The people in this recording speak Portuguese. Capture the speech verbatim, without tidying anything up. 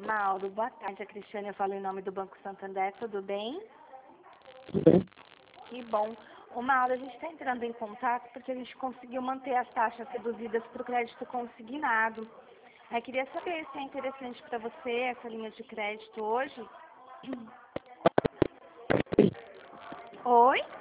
Mauro, boa tarde. A Cristiane, eu falo em nome do Banco Santander, tudo bem? Tudo bem? Que bom. O Mauro, a gente está entrando em contato porque a gente conseguiu manter as taxas reduzidas para o crédito consignado. Eu queria saber se é interessante para você essa linha de crédito hoje. Oi?